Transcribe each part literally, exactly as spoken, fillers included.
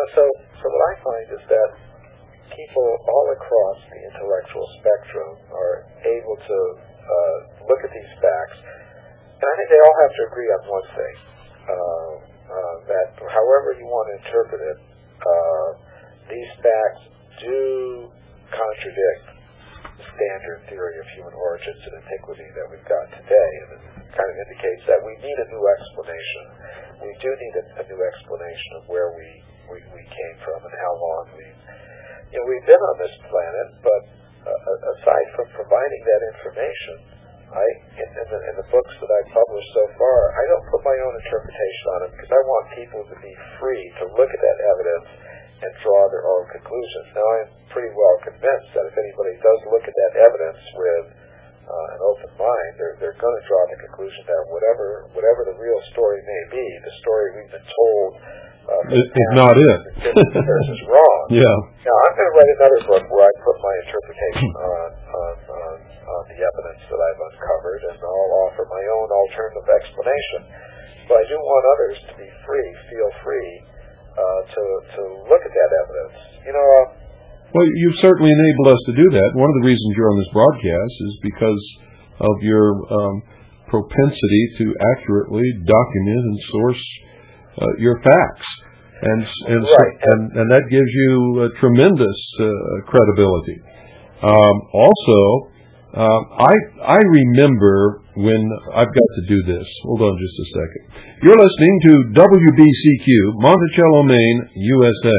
know, so, so what I find is that people all across the intellectual spectrum are able to uh, look at these facts, and I think they all have to agree on one thing, uh, uh, that however you want to interpret it, uh, these facts do contradict the standard theory of human origins and antiquity that we've got today, and it kind of indicates that we need a new explanation. We do need a, a new explanation of where we, we, we came from and how long we, you know, we've been on this planet, but uh, aside from providing that information, I, in, in, the, in the books that I've published so far, I don't put my own interpretation on it because I want people to be free to look at that evidence and draw their own conclusions. Now, I'm pretty well convinced that if anybody does look at that evidence with uh, an open mind, they're, they're going to draw the conclusion that whatever whatever the real story may be, the story we've been told uh, is not it. is wrong. Yeah. Now, I'm going to write another book where I put my interpretation on, on, on, on the evidence that I've uncovered, and I'll offer my own alternative explanation. But I do want others to be free, feel free, uh, to to look at that evidence. You know. Uh, well, you've certainly enabled us to do that. One of the reasons you're on this broadcast is because of your um, propensity to accurately document and source uh, your facts. And and, right. so, and and that gives you uh, tremendous uh, credibility. Um, also, uh, I I remember when I've got to do this. Hold on just a second. You're listening to W B C Q, Monticello, Maine, U S A.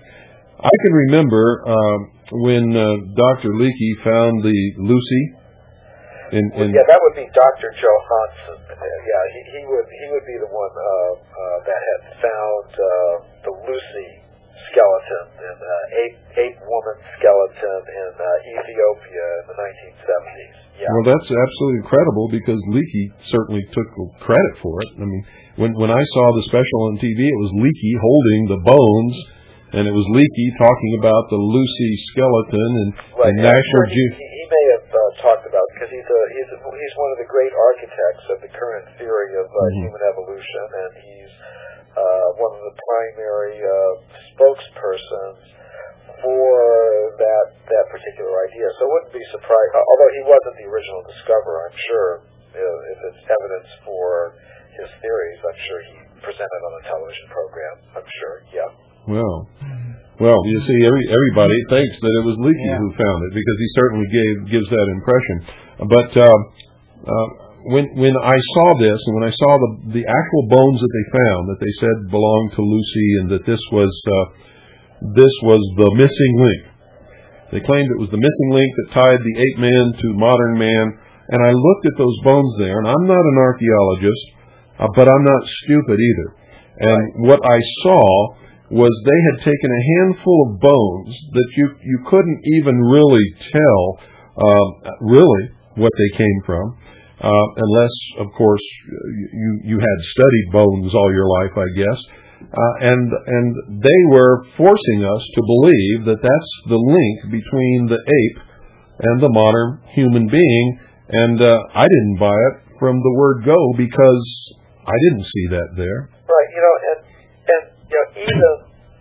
I can remember uh, when uh, Doctor Leakey found the Lucy. In, in well, yeah, that would be Doctor Johansen. Uh, yeah, he, he would he would be the one uh, uh, that had found uh, the Lucy skeleton, and uh, ape ape woman skeleton in uh, Ethiopia in the nineteen seventies. Yeah. Well, that's absolutely incredible because Leakey certainly took credit for it. I mean, when when I saw the special on T V, it was Leakey holding the bones, and it was Leakey talking about the Lucy skeleton and, right. and National Ge- he, he may have uh, talked about because he's a, he's a, he's one of the great architects of the current theory of uh, mm-hmm. human evolution, and he's uh, one of the primary uh, spokespersons for that that particular idea. So I wouldn't be surprised, although he wasn't the original discoverer, I'm sure, if it's evidence for his theories, I'm sure he presented on a television program, I'm sure, yeah. Well, well, you see, every, everybody thinks that it was Leakey yeah. who found it because he certainly gave gives that impression. But uh, uh, when when I saw this and when I saw the the actual bones that they found that they said belonged to Lucy and that this was uh, this was the missing link, they claimed it was the missing link that tied the ape man to modern man. And I looked at those bones there, and I'm not an archaeologist, uh, but I'm not stupid either. And right. what I saw was they had taken a handful of bones that you you couldn't even really tell uh, really what they came from, uh, unless, of course, you you had studied bones all your life, I guess. Uh, and and they were forcing us to believe that that's the link between the ape and the modern human being. And uh, I didn't buy it from the word go because I didn't see that there. Right, you know, and and you know, even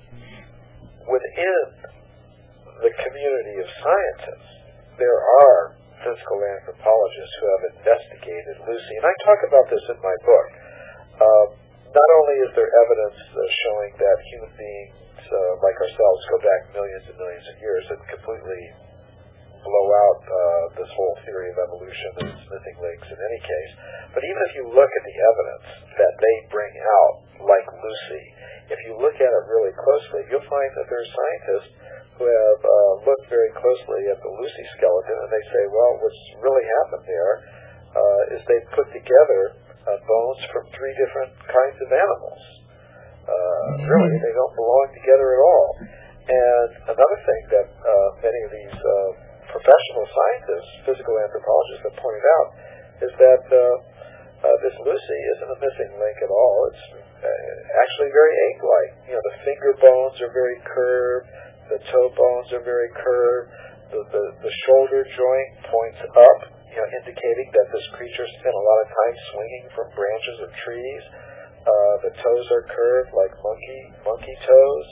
within the community of scientists, there are physical anthropologists who have investigated Lucy. And I talk about this in my book. Um, not only is there evidence uh, showing that human beings uh, like ourselves go back millions and millions of years and completely blow out uh, this whole theory of evolution and its missing links in any case, but even if you look at the evidence that they bring out, like Lucy, if you look at it really closely, you'll find that there are scientists who have uh, looked very closely at the Lucy skeleton, and they say, well, what's really happened there uh, is they put together uh, bones from three different kinds of animals. Uh, really, they don't belong together at all. And another thing that uh, many of these uh, professional scientists, physical anthropologists, have pointed out is that uh, uh, this Lucy isn't a missing link at all. It's uh, actually very ape-like. You know, the finger bones are very curved, the toe bones are very curved, the, the, the shoulder joint points up, you know, indicating that this creature spent a lot of time swinging from branches of trees. Uh, the toes are curved like monkey monkey toes.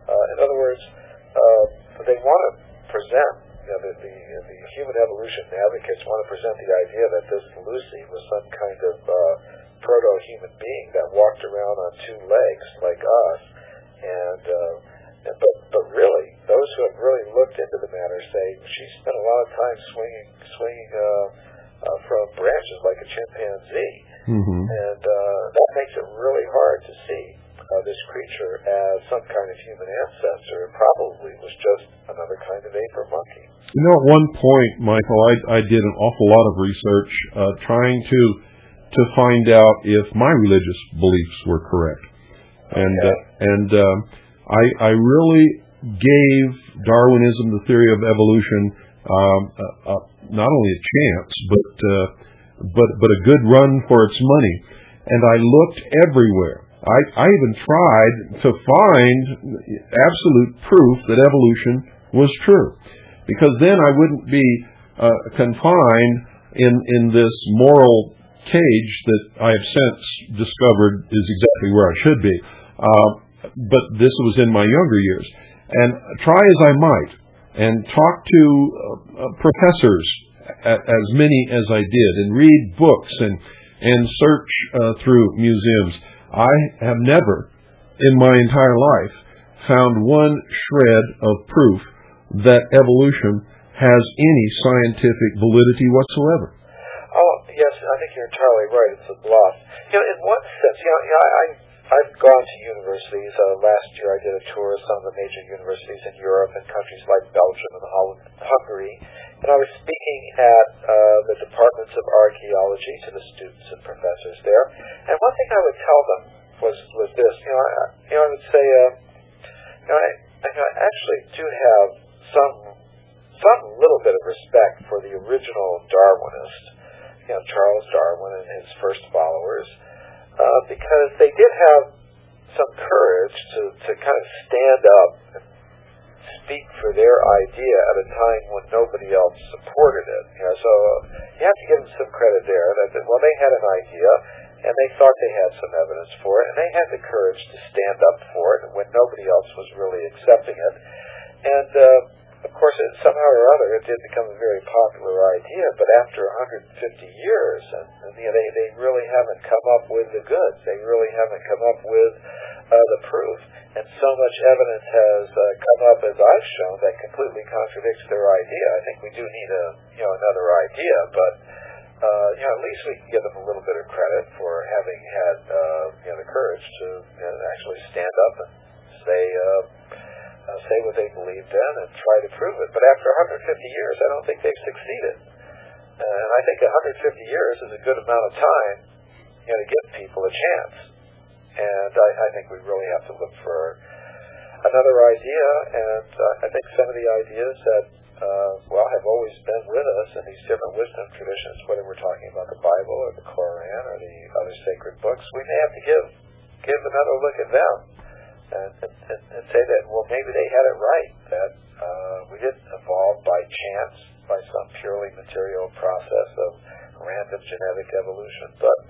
Uh, in other words, uh, they want to present, you know, the, the, the human evolution advocates want to present the idea that this Lucy was some kind of uh, proto-human being that walked around on two legs like us, and, uh, and but but really, those who have really looked into the matter say she spent a lot of time swinging swinging uh, uh, from branches like a chimpanzee, mm-hmm. and uh, that makes it really hard to see uh, this creature as some kind of human ancestor. It probably was just another kind of ape or monkey. You know, at one point, Michael, I, I did an awful lot of research uh, trying to to find out if my religious beliefs were correct, and okay. uh, and um, I, I really gave Darwinism, the theory of evolution, um, uh, uh, not only a chance, but uh, but but a good run for its money, and I looked everywhere. I, I even tried to find absolute proof that evolution was true, because then I wouldn't be uh, confined in in this moral cage that I have since discovered is exactly where I should be. Uh, but this was in my younger years. And try as I might, and talk to uh, uh, professors, a- as many as I did, and read books and, and search uh, through museums, I have never, in my entire life, found one shred of proof that evolution has any scientific validity whatsoever. Oh, yes, I think you're entirely right. It's a bluff. You know, in one sense, you know, you know I, I've gone to universities. Uh, last year I did a tour of some of the major universities in Europe and countries like Belgium and Holland, Hungary, and I was speaking at uh, the departments of archaeology to the students and professors there. And one thing I would tell them was was this. You know, I, you know, I would say, uh, you know, I, I actually do have some some little bit of respect for the original Darwinist, you know, Charles Darwin and his first followers, uh, because they did have some courage to, to kind of stand up and speak for their idea at a time when nobody else supported it. You know, so uh, you have to give them some credit there. That, well, they had an idea, and they thought they had some evidence for it, and they had the courage to stand up for it when nobody else was really accepting it. And uh, of course, it, somehow or other, it did become a very popular idea, but after one hundred fifty years, and, and you know, they, they really haven't come up with the goods. They really haven't come up with uh, the proof. And so much evidence has uh, come up, as I've shown, that completely contradicts their idea. I think we do need a, you know, another idea, but uh, you know, at least we can give them a little bit of credit for having had uh, you know, the courage to you know, actually stand up and say uh, uh, say what they believed in and try to prove it. But after one hundred fifty years, I don't think they've succeeded. Uh, and I think one hundred fifty years is a good amount of time, you know, to give people a chance. And I, I think we really have to look for another idea. And uh, I think some of the ideas that, uh, well, have always been with us in these different wisdom traditions, whether we're talking about the Bible or the Koran or the other sacred books, we may have to give give another look at them and, and, and say that, well, maybe they had it right, that uh, we didn't evolve by chance, by some purely material process of random genetic evolution, but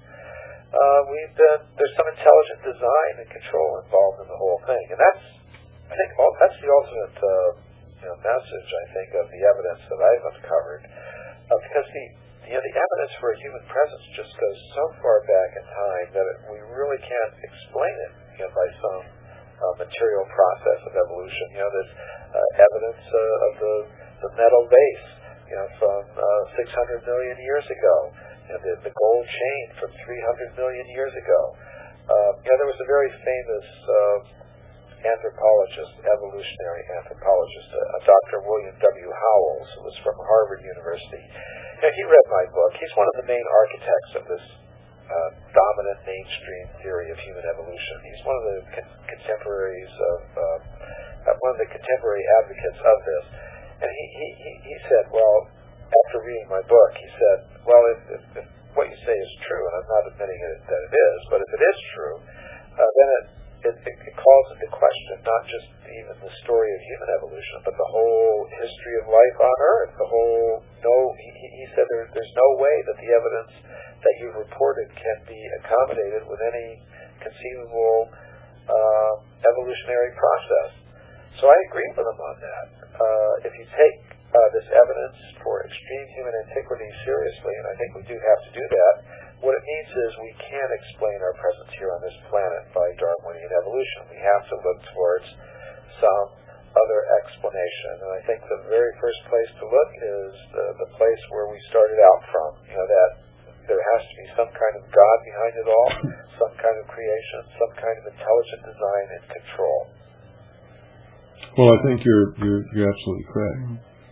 Uh, we've been, there's some intelligent design and control involved in the whole thing, and that's, I think, all, that's the ultimate uh, you know, message, I think, of the evidence that I've uncovered, uh, because the, you know, the evidence for a human presence just goes so far back in time that it, we really can't explain it, you know, by some uh, material process of evolution. You know, there's uh, evidence uh, of the, the metal vase, you know, from uh, six hundred million years ago. You know, the, the gold chain from three hundred million years ago. Uh, you know, there was a very famous uh, anthropologist, evolutionary anthropologist, uh, Doctor William W. Howells, who was from Harvard University. You know, he read my book. He's one of the main architects of this uh, dominant mainstream theory of human evolution. He's one of the con- contemporaries of, uh, one of the contemporary advocates of this. And he, he, he, he said, well, after reading my book, he said, well, if, if, if what you say is true, and I'm not admitting it, that it is, but if it is true, uh, then it, it, it calls into question not just even the story of human evolution, but the whole history of life on Earth, the whole, no, he, he said there, there's no way that the evidence that you've reported can be accommodated with any conceivable uh, evolutionary process. So I agree with him on that. Uh, if you take uh, this evidence for extreme human antiquity seriously, and I think we do have to do that, what it means is we can't explain our presence here on this planet by Darwinian evolution. We have to look towards some other explanation. And I think the very first place to look is the, the place where we started out from. You know, that there has to be some kind of God behind it all, some kind of creation, some kind of intelligent design and control. Well, I think you're you're, you're absolutely correct.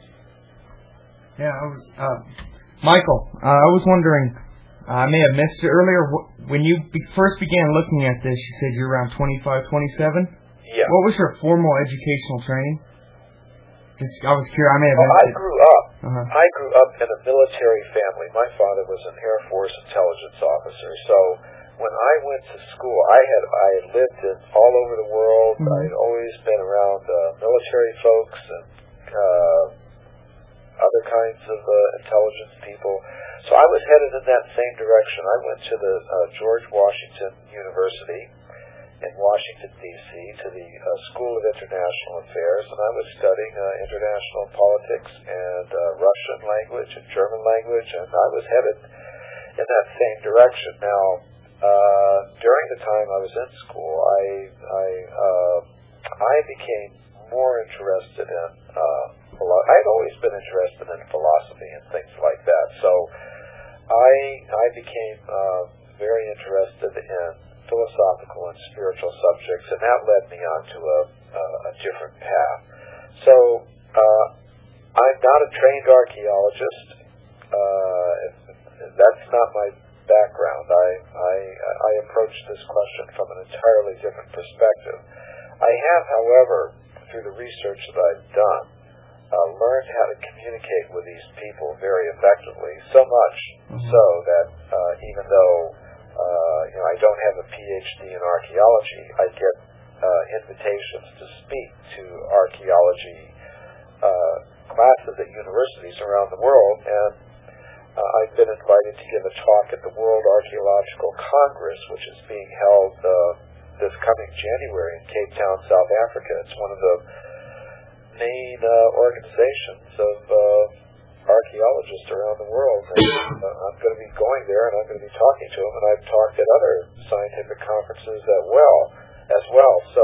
Yeah, I was uh, Michael. Uh, I was wondering. Uh, I may have missed it earlier. When you be- first began looking at this, you said you're around twenty-five, twenty-seven. Yeah. What was your formal educational training? Just, I was curious. I may have. Well, I grew up. Uh-huh. I grew up in a military family. My father was an Air Force intelligence officer. So when I went to school, I had I had lived in all over the world. Mm-hmm. I had always been around uh, military folks and uh, other kinds of uh, intelligence people. So I was headed in that same direction. I went to the uh, George Washington University in Washington, D C, to the uh, School of International Affairs, and I was studying uh, international politics and uh, Russian language and German language, and I was headed in that same direction. Now, uh, during the time I was in school, I I, uh, I became more interested in, uh, philo- I'd always been interested in philosophy and things like that, so I, I became uh, very interested in philosophical and spiritual subjects, and that led me on to a, uh, a different path. So uh, I'm not a trained archaeologist. Uh, that's not my background. I, I, I approach this question from an entirely different perspective. I have, however, through the research that I've done, uh, learned how to communicate with these people very effectively, so much mm-hmm. so that uh, even though Uh, you know, I don't have a P H D in archaeology, I get uh, invitations to speak to archaeology uh, classes at universities around the world, and uh, I've been invited to give a talk at the World Archaeological Congress, which is being held uh, this coming January in Cape Town, South Africa. It's one of the main uh, organizations of uh, archaeologists around the world. And, uh, I'm going to be going there, and I'm going to be talking to them, and I've talked at other scientific conferences as well. As well. So,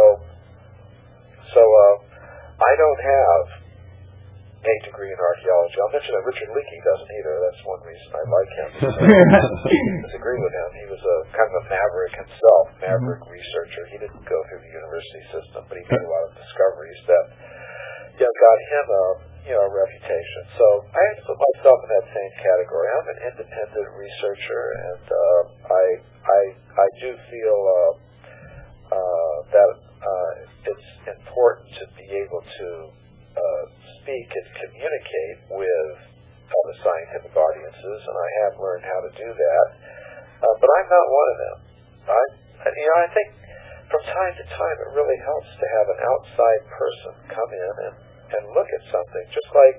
so uh, I don't have a degree in archaeology. I'll mention that Richard Leakey doesn't either. That's one reason I like him. I disagree with him. He was a kind of a maverick himself, maverick mm-hmm. researcher. He didn't go through the university system, but he made a lot of discoveries that, you know, got him a you know, a reputation. So I have to put myself in that same category. I'm an independent researcher, and uh, I I I do feel uh, uh, that uh, it's important to be able to uh, speak and communicate with other scientific audiences, and I have learned how to do that. Uh, but I'm not one of them. I you know I think from time to time it really helps to have an outside person come in and and look at something, just like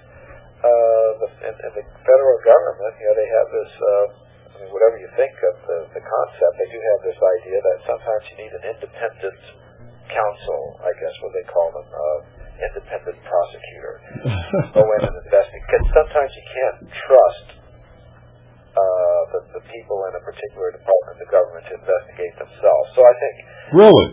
uh, the, in, in the federal government, you know, they have this, uh, I mean, whatever you think of the, the concept, they do have this idea that sometimes you need an independent counsel, I guess what they call them, uh, independent prosecutor, go in and investigate, because sometimes you can't trust uh, the, the people in a particular department of the government to investigate themselves. So I think... Really?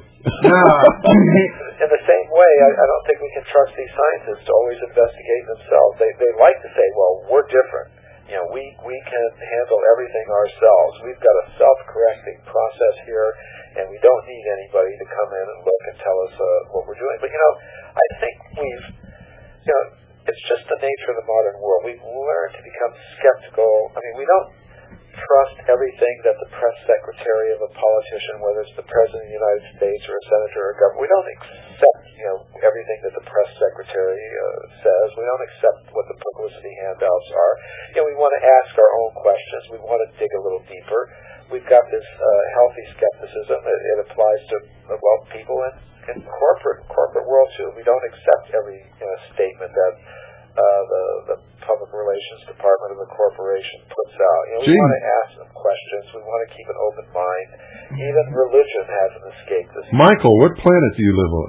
In the same way, I, I don't think we can trust these scientists to always investigate themselves. They they like to say, well, we're different. You know, we, we can handle everything ourselves. We've got a self-correcting process here, and we don't need anybody to come in and look and tell us uh, what we're doing. But, you know, I think we've, you know, it's just the nature of the modern world. We've learned to become skeptical. I mean, we don't trust everything that the press secretary of a politician, whether it's the president of the United States or a senator or a governor, we don't accept, you know, everything that the press secretary uh, says. We don't accept what the publicity handouts are. You know, we want to ask our own questions. We want to dig a little deeper. We've got this uh, healthy skepticism. It, it applies to, uh, well, people in, in corporate corporate world too. We don't accept every you know, statement that uh, the, the public relations department of the corporation puts out. You know, we Gee. want to ask them questions. We want to keep an open mind. Even religion hasn't escaped this. Michael, what planet do you live on?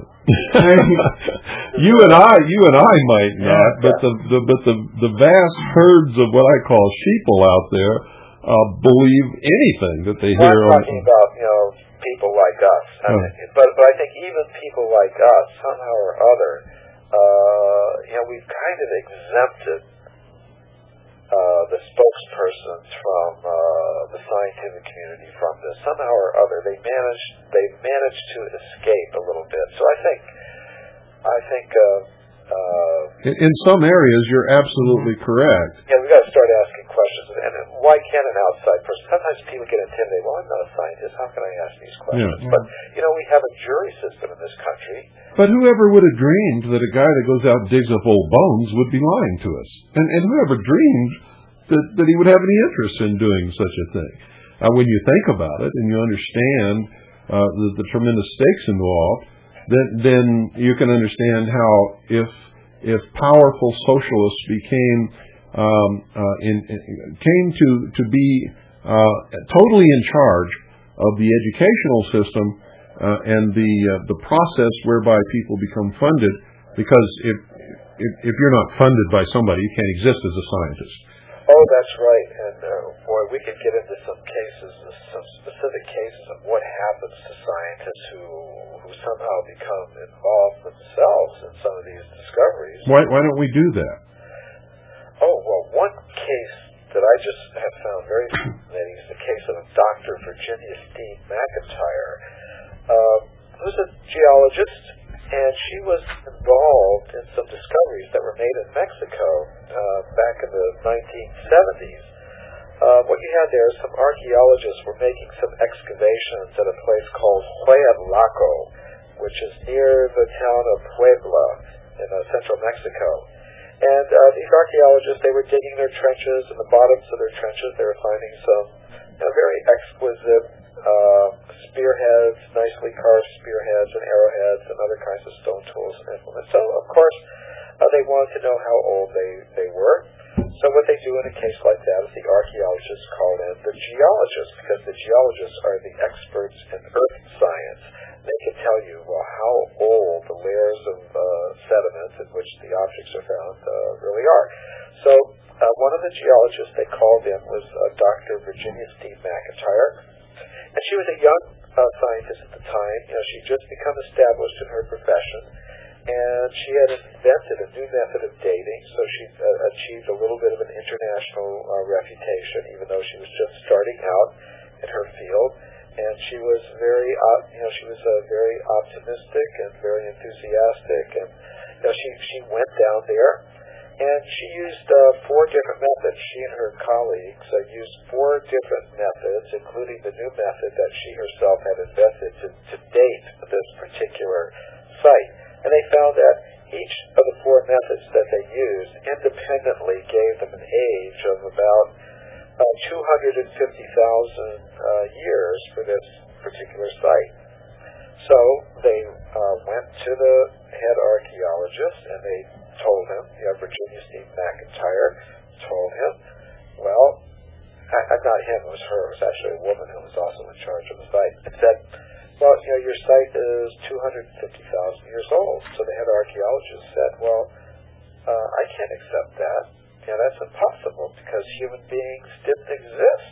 you and I, you and I might not, Yeah. but the, the but the the vast herds of what I call sheeple out there uh, believe anything that they Well, hear. I'm on, talking about, you know, people like us. I Oh. mean, but but I think even people like us, somehow or other, uh, you know, we've kind of exempted uh, the spokespersons from uh, the scientific community from this. Somehow or other, they managed they managed to escape a little bit. So I think I think. Uh, uh, in, in some areas, you're absolutely correct. Yeah, we got to start asking questions. And why can't an outside person? Sometimes people get intimidated. Well, I'm not a scientist. How can I ask these questions? Yeah. But you know, we have a jury system in this country. But whoever would have dreamed that a guy that goes out and digs up old bones would be lying to us? And, and whoever dreamed that, that he would have any interest in doing such a thing? Uh, when you think about it and you understand uh, the, the tremendous stakes involved, then, then you can understand how if if powerful socialists became um, uh, in, in, came to to be uh, totally in charge of the educational system uh, and the uh, the process whereby people become funded, because if, if if you're not funded by somebody, you can't exist as a scientist. Oh, that's right. And uh, boy, we could get into some cases, some specific cases of what happens to scientists who who somehow become involved themselves in some of these discoveries. Why why don't we do that? Oh, well, one case that I just have found very fascinating is the case of Doctor Virginia Steen McIntyre, um, who's a geologist, and she was involved in some discoveries that were made in Mexico uh, back in the nineteen seventies. Uh, what you had there is some archaeologists were making some excavations at a place called Hueyatlaco, which is near the town of Puebla in uh, central Mexico. And uh, these archaeologists, they were digging their trenches. In the bottoms of their trenches, they were finding some you know, very exquisite uh, spearheads, nicely carved spearheads and arrowheads and other kinds of stone tools and implements. So, of course, uh, they wanted to know how old they, they were. So what they do in a case like that is the archaeologists call in the geologists, because the geologists are the experts in earth science. They can tell you, well, how old the layers of uh, sediment in which the objects are found uh, really are. So uh, one of the geologists they called in was uh, Doctor Virginia Steen McIntyre, and she was a young uh, scientist at the time. You know, she'd just become established in her profession, and she had invented a new method of dating, so she uh, achieved a little bit of an international uh, reputation, even though she was just starting out in her field. And she was very, uh, you know, she was uh, very optimistic and very enthusiastic. And you know, she she went down there, and she used uh, four different methods. She and her colleagues uh, used four different methods, including the new method that she herself had invented to, to date this particular site. And they found that each of the four methods that they used independently gave them an age of about uh, two hundred fifty thousand uh, years for this particular site. So they uh, went to the head archaeologist and they told him, you know, Virginia Steen McIntyre told him, well, I, I, not him, it was her, it was actually a woman who was also in charge of the site, and said, well, you know, your site is two hundred fifty thousand years old. So the head archaeologist said, well, uh, I can't accept that. You know, that's impossible because human beings didn't exist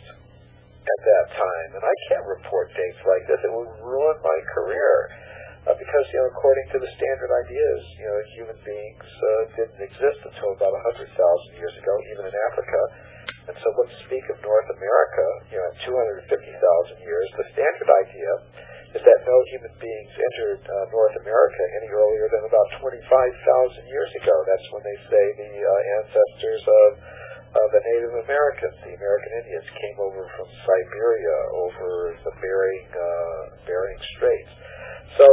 at that time. And I can't report dates like this. It would ruin my career. Uh, because, you know, according to the standard ideas, you know, human beings uh, didn't exist until about one hundred thousand years ago, even in Africa. And so let's speak of North America, you know, two hundred fifty thousand years. The standard idea is that no human beings entered uh, North America any earlier than about twenty-five thousand years ago. That's when they say the uh, ancestors of uh, the Native Americans, the American Indians, came over from Siberia, over the Bering, uh, Bering Straits. So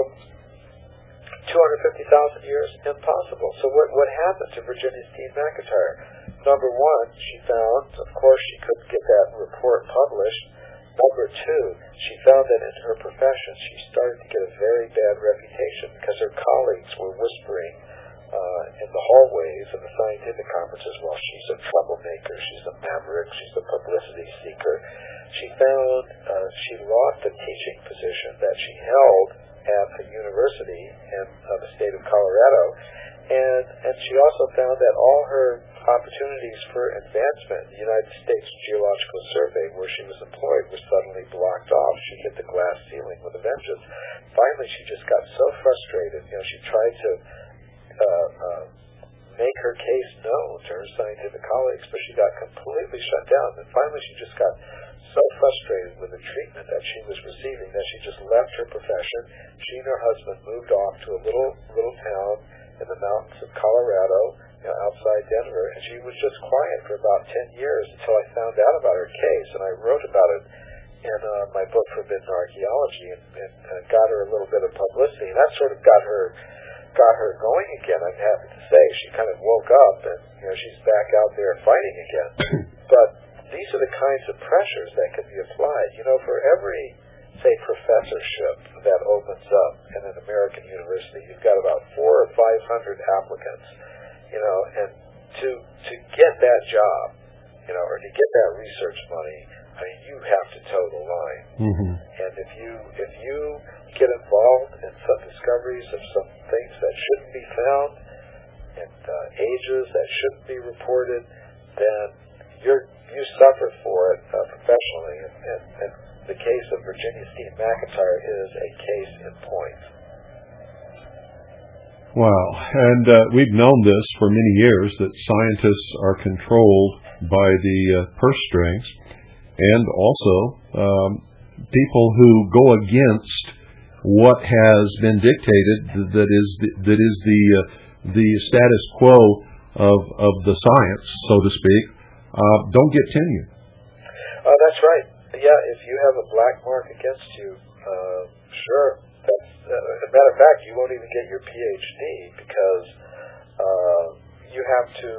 two hundred fifty thousand years, impossible. So what, what happened to Virginia Steen McIntyre? Number one, she found, of course, she couldn't get that report published. Number two, she found that in her profession she started to get a very bad reputation because her colleagues were whispering uh, in the hallways of the scientific conferences. Well, she's a troublemaker, she's a maverick, she's a publicity seeker. She found uh, she lost a teaching position that she held at a university in uh, the state of Colorado, and and she also found that all her opportunities for advancement in the United States Geological Survey, where she was employed, were suddenly blocked off. She hit the glass ceiling with a vengeance. Finally, she just got so frustrated. You know, she tried to uh, uh, make her case known to her scientific colleagues, but she got completely shut down. And finally, she just got so frustrated with the treatment that she was receiving that she just left her profession. She and her husband moved off to a little little town in the mountains of Colorado, you know, outside Denver, and she was just quiet for about ten years until I found out about her case, and I wrote about it in uh, my book Forbidden Archaeology, and, and uh, got her a little bit of publicity, and that sort of got her got her going again. I'm happy to say she kind of woke up, and you know, she's back out there fighting again. But these are the kinds of pressures that can be applied. You know, for every, say, professorship that opens up in an American university, you've got about four or five hundred applicants. You know, and to to get that job, you know, or to get that research money, I mean, you have to toe the line. Mm-hmm. And if you if you get involved in some discoveries of some things that shouldn't be found, and uh, ages that shouldn't be reported, then you're you suffer for it uh, professionally. And, and, and the case of Virginia Steen McIntyre is a case in point. Wow. And uh, we've known this for many years, that scientists are controlled by the uh, purse strings, and also um, people who go against what has been dictated, that is the, that is the uh, the status quo of of the science, so to speak, uh, don't get tenure. Uh, that's right. Yeah, if you have a black mark against you, uh, sure. That's, uh, as a matter of fact, you won't even get your P H D because uh, you have to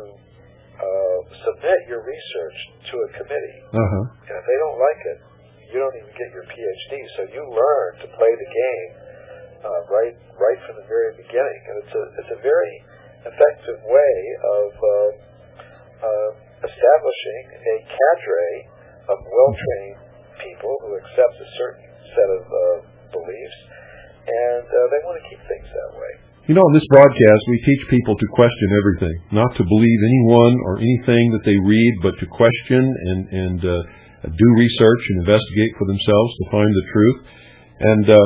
uh, submit your research to a committee. Uh-huh. And if they don't like it, you don't even get your P H D. So you learn to play the game uh, right right from the very beginning. And it's a it's a very effective way of uh, uh, establishing a cadre of well-trained people who accept a certain set of uh, beliefs. And uh, they want to keep things that way. You know, in this broadcast, we teach people to question everything, not to believe anyone or anything that they read, but to question and, and uh, do research and investigate for themselves to find the truth. And uh,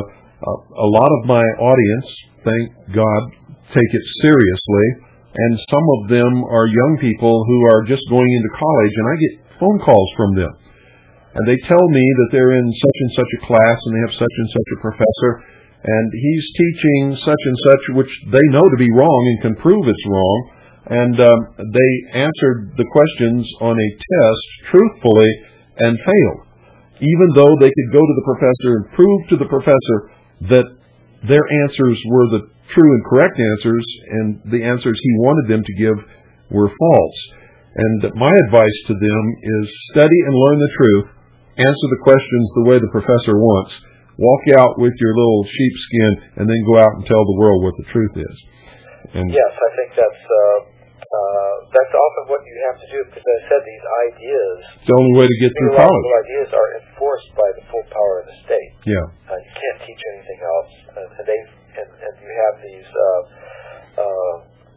a lot of my audience, thank God, take it seriously. And some of them are young people who are just going into college, and I get phone calls from them. And they tell me that they're in such and such a class, and they have such and such a professor, and he's teaching such and such, which they know to be wrong and can prove it's wrong. And um, they answered the questions on a test truthfully and failed, even though they could go to the professor and prove to the professor that their answers were the true and correct answers, and the answers he wanted them to give were false. And my advice to them is study and learn the truth, answer the questions the way the professor wants, walk out with your little sheepskin, and then go out and tell the world what the truth is. And yes, I think that's uh, uh, that's often what you have to do, because as I said, these ideas, it's the only way to get through college. ideas are enforced by the full power of the state. Yeah, uh, you can't teach anything else, and, and they and, and you have these uh, uh,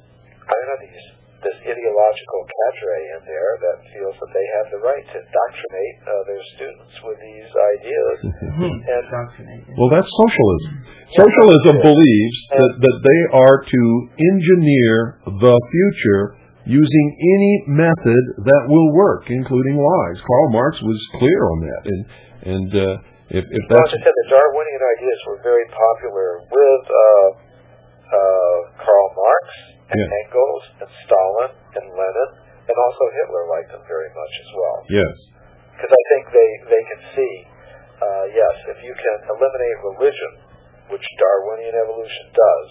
I don't know these. this ideological cadre in there that feels that they have the right to indoctrinate uh, their students with these ideas. And well, that's socialism. Socialism believes that, that they are to engineer the future using any method that will work, including lies. Karl Marx was clear on that. And, and uh, if, if that's... Well, as I said, the Darwinian ideas were very popular with uh, uh, Karl Marx, and yeah. Engels, and Stalin, and Lenin, and also Hitler liked them very much as well. Yes. Because I think they, they can see, uh, yes, if you can eliminate religion, which Darwinian evolution does,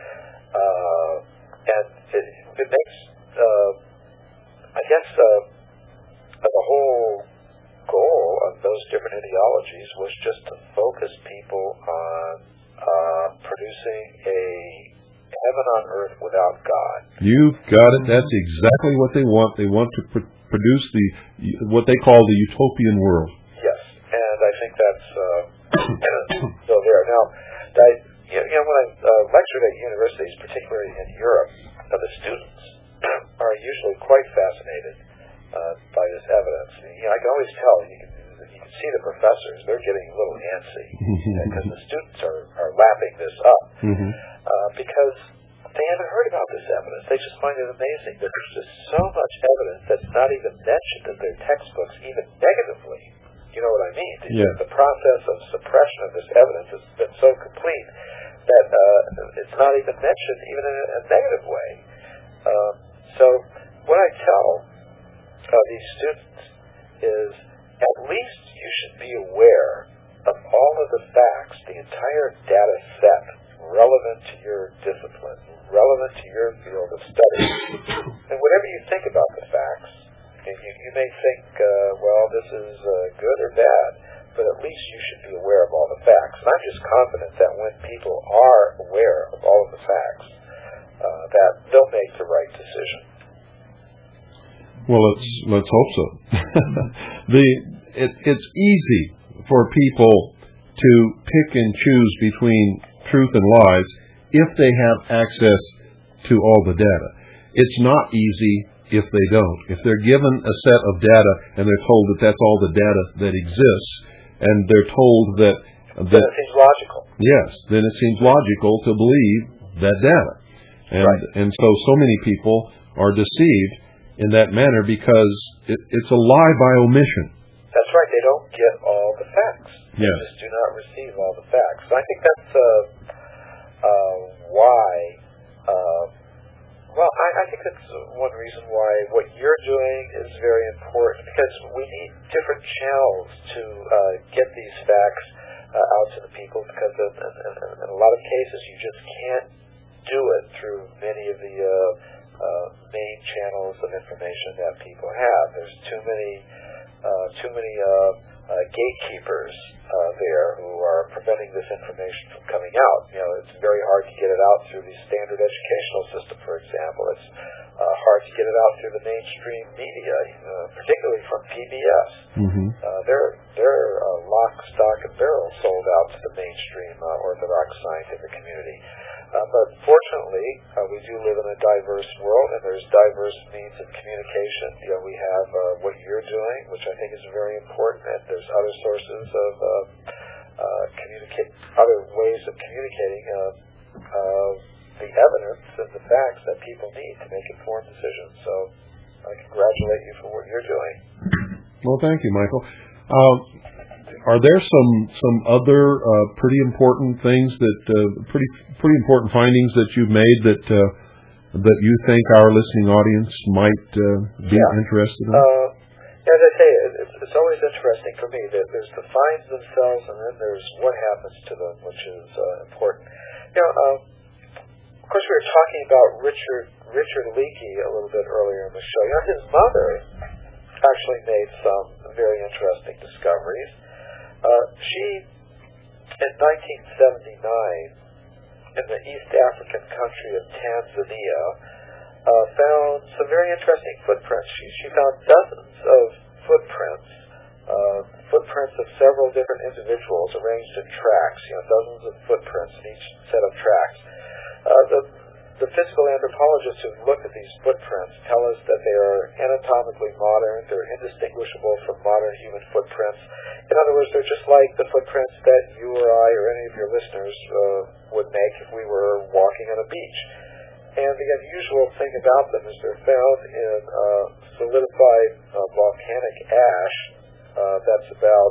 uh, and it, it makes, uh, I guess, uh, the whole goal of those different ideologies was just to focus people on uh, producing a head heaven on earth without God. You've got it. That's exactly what they want. They want to pr- produce the what they call the utopian world. Yes, and I think that's uh, still there. Now, I, you know, when I uh, lectured at universities, particularly in Europe, uh, the students are usually quite fascinated uh, by this evidence. You know, I can always tell. You can, you can see the professors; they're getting a little antsy because the students are, are lapping this up Mm-hmm. uh, because they haven't heard about this evidence. They just find it amazing that there's just so much evidence that's not even mentioned in their textbooks, even negatively. You know what I mean? Yes. The process of suppression of this evidence has been so complete that uh, it's not even mentioned even in a, a negative way. Um, so what I tell uh, these students is at least you should be aware of all of the facts, the entire data set relevant to your discipline, relevant to your field of study. And whatever you think about the facts, you, you may think, uh, well, this is uh, good or bad, but at least you should be aware of all the facts. And I'm just confident that when people are aware of all of the facts, uh, that they'll make the right decision. Well, let's let's hope so. the it, it's easy for people to pick and choose between truth and lies if they have access to all the data. It's not easy if they don't. If they're given a set of data and they're told that that's all the data that exists, and they're told that that it seems logical. Yes, then it seems logical to believe that data. And right. and so so many people are deceived in that manner because it, it's a lie by omission. That's right. They don't get all the facts. They yes. just do not receive all the facts. And I think that's uh, uh, why, uh, well, I, I think that's one reason why what you're doing is very important, because we need different channels to uh, get these facts uh, out to the people, because in, in, in a lot of cases you just can't do it through many of the uh, uh, main channels of information that people have. There's too many, uh, too many uh, uh, gatekeepers uh, there who are preventing this information from coming out. You know, it's very hard to get it out through the standard educational system, for example. It's uh, hard to get it out through the mainstream media, uh, particularly from P B S. Mm-hmm. Uh, they're they're uh, lock, stock, and barrel sold out to the mainstream uh, Orthodox scientific community. Uh, but fortunately, uh, we do live in a diverse world, and there's diverse means of communication. You know, we have uh, what you're doing, which I think is very important, and there's other sources of uh, uh, communicate, other ways of communicating uh, uh, the evidence and the facts that people need to make informed decisions. So I congratulate you for what you're doing. Well, thank you, Michael. Uh, Are there some some other uh, pretty important things that uh, pretty pretty important findings that you've made that uh, that you think our listening audience might uh, be yeah. interested in? Uh, as I say, it's, it's always interesting for me that there's the finds themselves, and then there's what happens to them, which is uh, important. You know, um, of course, we were talking about Richard Richard Leakey a little bit earlier in the show. You know, his mother actually made some very interesting discoveries. Uh, she, in nineteen seventy-nine, in the East African country of Tanzania, uh, found some very interesting footprints. She, she found dozens of footprints, uh, footprints of several different individuals arranged in tracks, you know, dozens of footprints in each set of tracks. Uh, the, the physical anthropologists who've looked at these footprints tell us that they are anatomically modern, they're indistinguishable from modern human footprints. In other words, they're just like the footprints that you or I or any of your listeners uh, would make if we were walking on a beach. And the unusual thing about them is they're found in uh, solidified uh, volcanic ash. Uh, that's about,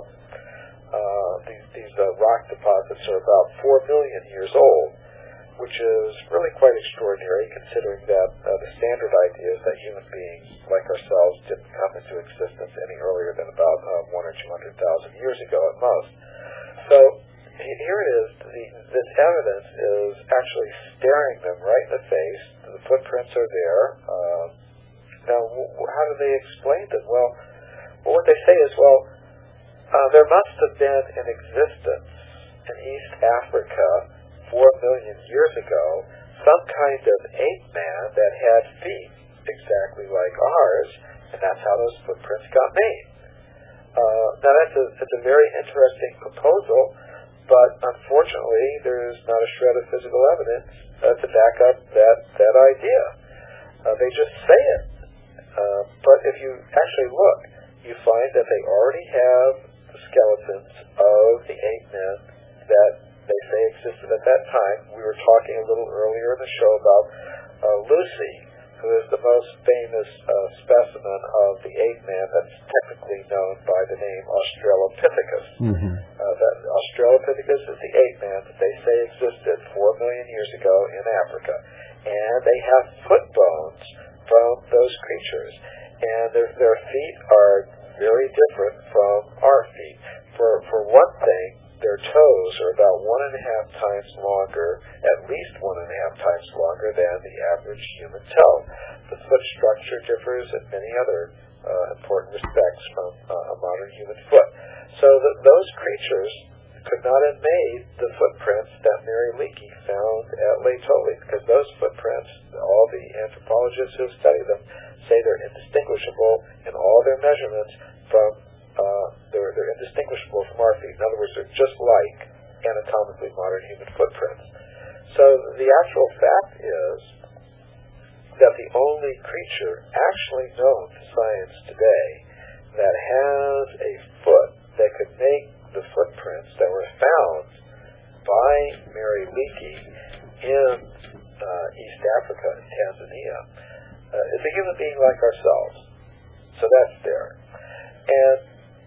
uh, these, these uh, rock deposits are about four million years old, which is really quite extraordinary considering that uh, the standard idea is that human beings like ourselves didn't come into existence any earlier than about uh, one or two hundred thousand years ago at most. So here it is. The, this evidence is actually staring them right in the face. The footprints are there. Uh, now, w- how do they explain them? Well, well, what they say is, well, uh, there must have been an existence in East Africa four million years ago, some kind of ape man that had feet exactly like ours, and that's how those footprints got made. Uh, now that's a, it's a very interesting proposal, but unfortunately there's not a shred of physical evidence uh, to back up that, that idea. Uh, they just say it. Uh, but if you actually look, you find that they already have the skeletons of the ape men that they say existed at that time. We were talking a little earlier in the show about uh, Lucy, who is the most famous uh, specimen of the ape man that's technically known by the name Australopithecus. Mm-hmm. Uh, that Australopithecus is the ape man that they say existed four million years ago in Africa. And they have foot bones from those creatures. And their, their feet are very different from our feet. For, for one thing, their toes are about one and a half times longer, at least one and a half times longer than the average human toe. The foot structure differs in many other uh, important respects from uh, a modern human foot. So that those creatures could not have made the footprints that Mary Leakey found at Laetoli, because those footprints, all the anthropologists who have studied them, say they're indistinguishable in all their measurements from Uh, they're, they're indistinguishable from our feet. In other words, they're just like anatomically modern human footprints. So the actual fact is that the only creature actually known to science today that has a foot that could make the footprints that were found by Mary Leakey in uh, East Africa and Tanzania uh, is a human being like ourselves. So that's there. And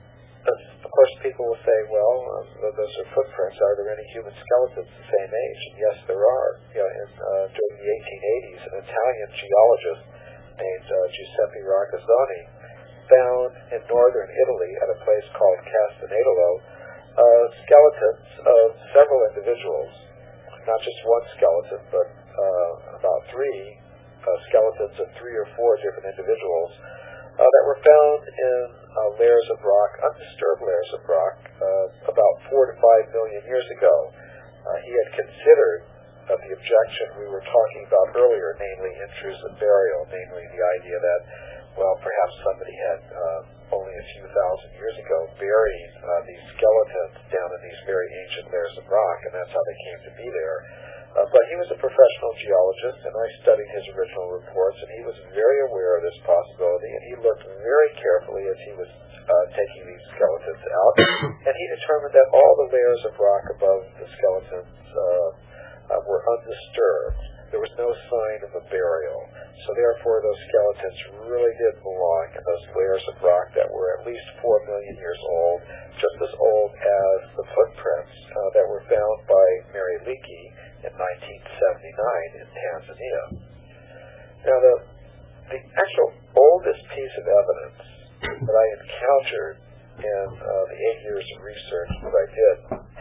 of course, people will say, well, um, those are footprints. Are there any human skeletons the same age? And yes, there are. You know, in, uh, during the eighteen eighties, an Italian geologist named uh, Giuseppe Ragazzoni found in northern Italy at a place called Castanedolo uh, skeletons of several individuals, not just one skeleton, but uh, about three uh, skeletons of three or four different individuals Uh, that were found in uh, layers of rock, undisturbed layers of rock, uh, about four to five million years ago. Uh, he had considered uh, the objection we were talking about earlier, namely intrusive burial, namely the idea that, well, perhaps somebody had uh, only a few thousand years ago buried uh, these skeletons down in these very ancient layers of rock, and that's how they came to be there. Uh, but he was a professional geologist, and I studied his original reports, and he was very aware of this possibility, and he looked very carefully as he was uh, taking these skeletons out, and he determined that all the layers of rock above the skeletons uh, uh, were undisturbed. There was no sign of a burial. So therefore, those skeletons really did belong in those layers of rock that were at least four million years old, just as old as the footprints uh, that were found by Mary Leakey in nineteen seventy-nine in Tanzania. Now, the, the actual oldest piece of evidence that I encountered in uh, the eight years of research that I did,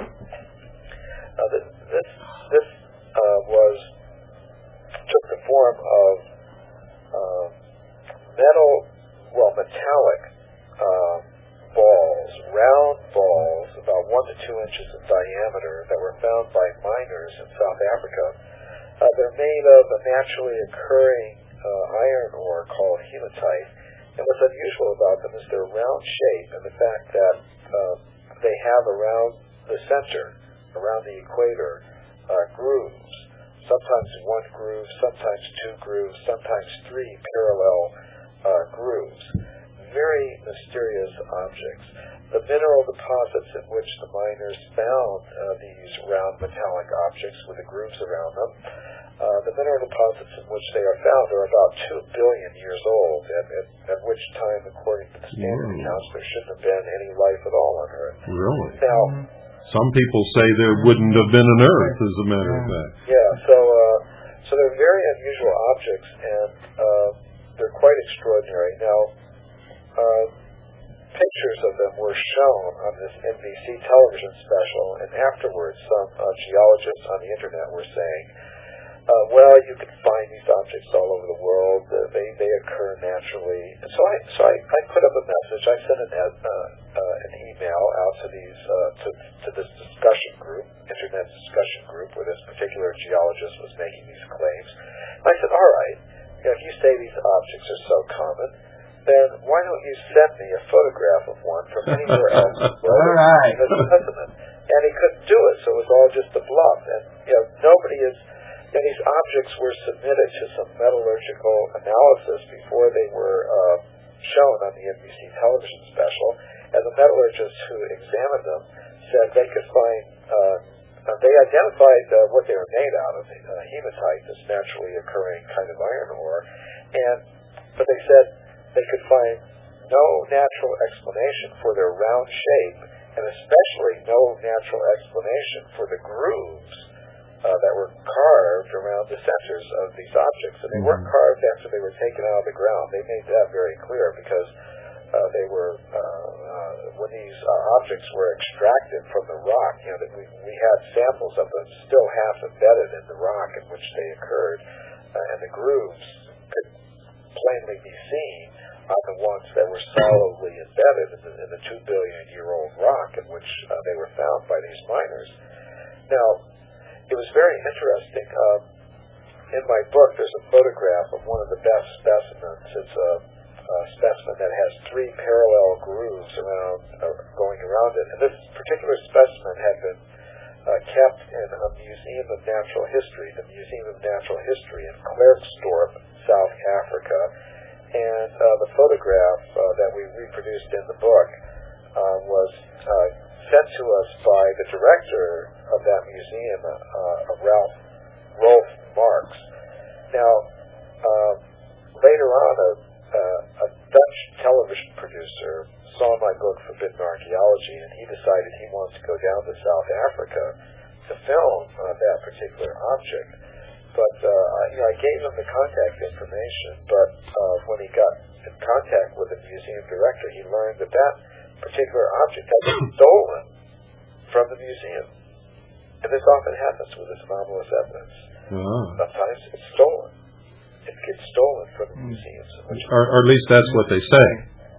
uh, this, this, this uh, was, took the form of uh, metal, well, metallic uh, balls, round balls, about one to two inches in diameter, that were found by miners in South Africa. Uh, they're made of a naturally occurring uh, iron ore called hematite. And what's unusual about them is their round shape and the fact that uh, they have around the center, around the equator, uh, grooves. Sometimes one groove, sometimes two grooves, sometimes three parallel uh, grooves. Very mysterious objects. The mineral deposits in which the miners found uh, these round metallic objects with the grooves around them, uh, the mineral deposits in which they are found are about two billion years old, at, at, at which time, according to the standard Whoa. accounts, there shouldn't have been any life at all on Earth. Really? Now, some people say there wouldn't have been an Earth, as a matter of fact. Yeah, so uh, so they're very unusual objects, and uh, they're quite extraordinary. Now, uh, pictures of them were shown on this N B C television special, and afterwards some uh, geologists on the internet were saying uh, well, you can find these objects all over the world. Uh, they they occur naturally. And so I so I, I put up a message. I sent an uh, uh, an email out to these uh, to to this discussion group, internet discussion group, where this particular geologist was making these claims. And I said, all right, you know, if you say these objects are so common, then why don't you send me a photograph of one from anywhere else? All right. And he couldn't do it, so it was all just a bluff. And you know, nobody is. And these objects were submitted to some metallurgical analysis before they were uh, shown on the N B C television special. And the metallurgists who examined them said they could find. Uh, uh, they identified uh, what they were made out of, uh, hematite, this naturally occurring kind of iron ore, and but they said they could find no natural explanation for their round shape, and especially no natural explanation for the grooves uh, that were carved around the centers of these objects. And they weren't carved after they were taken out of the ground. They made that very clear because uh, they were, uh, uh, when these uh, objects were extracted from the rock, you know, that we, we had samples of them still half embedded in the rock in which they occurred, uh, and the grooves could plainly be seen on the ones that were solidly embedded in the, in the two billion year old rock in which uh, they were found by these miners. Now, it was very interesting. Um, in my book, there's a photograph of one of the best specimens. It's a, a specimen that has three parallel grooves around, uh, going around it. And this particular specimen had been uh, kept in a Museum of Natural History, the Museum of Natural History in Klerksdorp, South Africa. And uh, the photograph uh, that we reproduced in the book uh, was uh, sent to us by the director of that museum, uh, uh, Ralph Rolf Marx. Now, uh, later on, a, uh, a Dutch television producer saw my book, Forbidden Archaeology, and he decided he wanted to go down to South Africa to film uh, that particular object. But uh, you know, I gave him the contact information, but uh, when he got in contact with the museum director, he learned that that particular object had been stolen from the museum. And this often happens with this anomalous evidence. Oh. Sometimes it's stolen. It gets stolen from the museums. Which or, or at least that's what they say.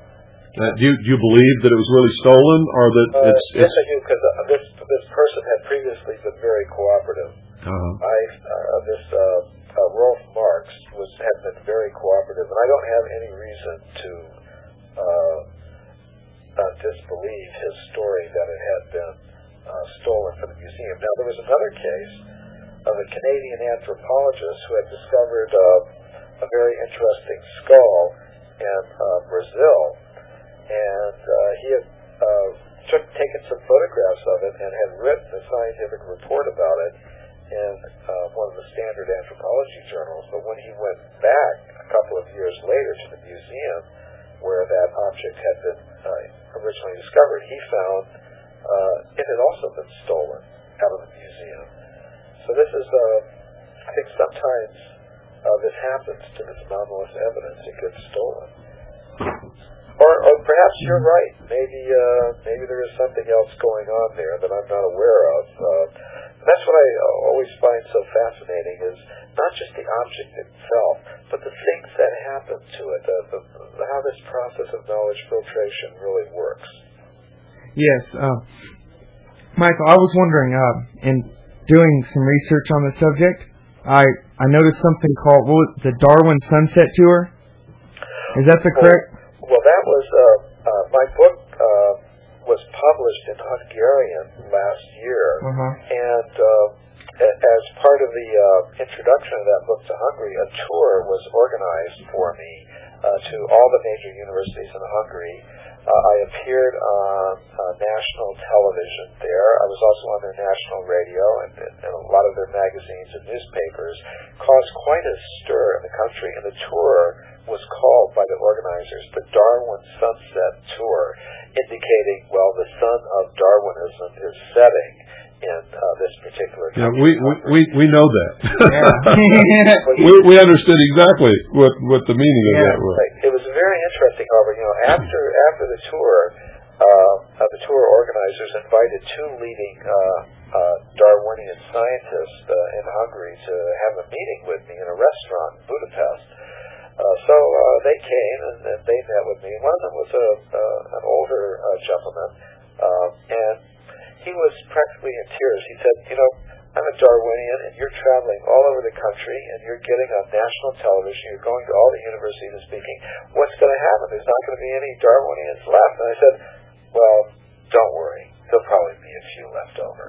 Uh, do, you, do you believe that it was really stolen, or that uh, it's, yes, it's... I do, because uh, this this person had previously been very cooperative. Uh-huh. I uh, this uh, uh, Rolf Marx was had been very cooperative, and I don't have any reason to uh, uh, disbelieve his story that it had been uh, stolen from the museum. Now, there was another case of a Canadian anthropologist who had discovered uh, a very interesting skull in uh, Brazil, and uh, he had uh, took, taken some photographs of it and had written a scientific report about it in uh, one of the standard anthropology journals. But when he went back a couple of years later to the museum where that object had been uh, originally discovered, he found uh, it had also been stolen out of the museum. So this is, uh, I think sometimes uh, this happens to this anomalous evidence. It gets stolen. Or, or perhaps you're right. Maybe uh, maybe there is something else going on there that I'm not aware of. Uh, that's what I always find so fascinating, is not just the object itself, but the things that happen to it, the, the, how this process of knowledge filtration really works. Yes. Uh, Michael, I was wondering, uh, in doing some research on the subject, I, I noticed something called what was the Darwin Sunset Tour. Is that the correct... Well, that was, uh, uh, my book uh, was published in Hungarian last year, uh-huh. and uh, as part of the uh, introduction of that book to Hungary, a tour was organized for me uh, to all the major universities in Hungary. Uh, I appeared on uh, national television there. I was also on their national radio, and, and a lot of their magazines and newspapers, caused quite a stir in the country, and the tour was called by the organizers the Darwin Sunset Tour, indicating, well, the sun of Darwinism is setting in uh, this particular yeah, country. we, we, we, we know that. Yeah. we, we understood exactly what, what the meaning yeah. of that was. Right. It was very interesting, however, you know, after after the tour, uh, uh, the tour organizers invited two leading uh, uh, Darwinian scientist uh, in Hungary to have a meeting with me in a restaurant in Budapest. Uh, so uh, they came and, and they met with me. One of them was a uh, an older uh, gentleman, uh, and he was practically in tears. He said, you know, I'm a Darwinian, and you're traveling all over the country, and you're getting on national television. You're going to all the universities and speaking. What's going to happen? There's not going to be any Darwinians left. And I said, well, don't worry. There'll probably be a few left over.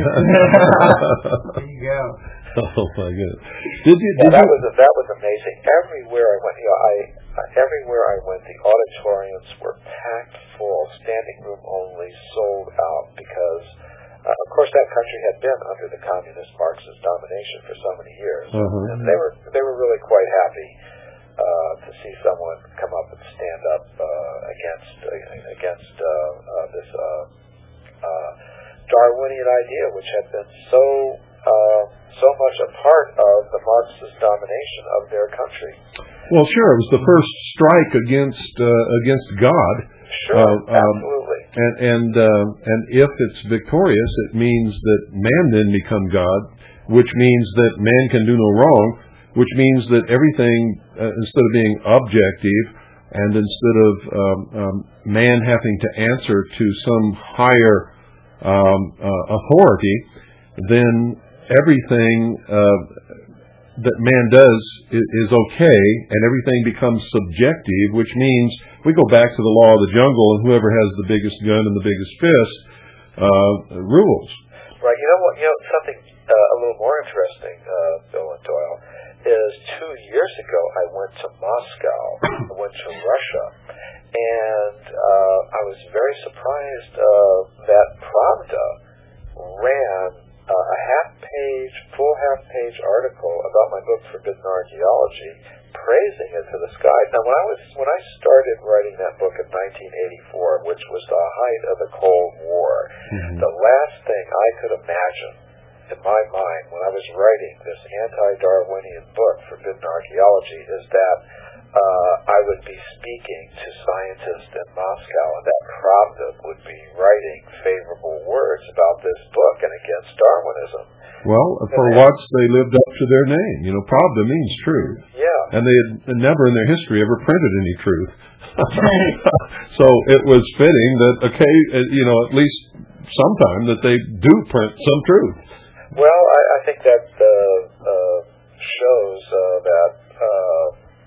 There you go. Oh my goodness! Did you? Did yeah, that you? was that was amazing. Everywhere I went, you know, I uh, everywhere I went, the auditoriums were packed full, standing room only, sold out because. Uh, of course, that country had been under the communist Marxist domination for so many years, uh-huh. and they were they were really quite happy uh, to see someone come up and stand up uh, against uh, against uh, uh, this uh, uh, Darwinian idea, which had been so uh, so much a part of the Marxist domination of their country. Well, sure, it was the first strike against uh, against God. Sure, uh, um, absolutely. And and uh, and if it's victorious, it means that man then become God, which means that man can do no wrong, which means that everything, uh, instead of being objective, and instead of um, um, man having to answer to some higher um, uh, authority, then everything uh, that man does is, is okay, and everything becomes subjective, which means we go back to the law of the jungle, and whoever has the biggest gun and the biggest fist uh, rules. Right. You know what? You know something uh, a little more interesting, uh, Bill and Doyle, is two years ago I went to Moscow. I went to Russia, and uh, I was very surprised uh, that Pravda ran Uh, a half-page, full half-page article about my book Forbidden Archaeology, praising it to the skies. Now, when I was when I started writing that book in nineteen eighty-four, which was the height of the Cold War, mm-hmm. the last thing I could imagine in my mind when I was writing this anti-Darwinian book, Forbidden Archaeology, is that uh, I would be speaking to scientists in Moscow, and that Pravda would be writing favorable words about this book and against Darwinism. Well, for and once they lived up to their name. You know, Pravda means truth. Yeah. And they had never in their history ever printed any truth. So it was fitting that, okay, you know, at least sometime that they do print some truth. Well, I, I think that uh, uh, shows uh, that, uh,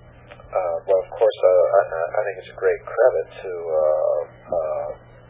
uh, well, of course, uh, I, I think it's a great credit to uh, uh,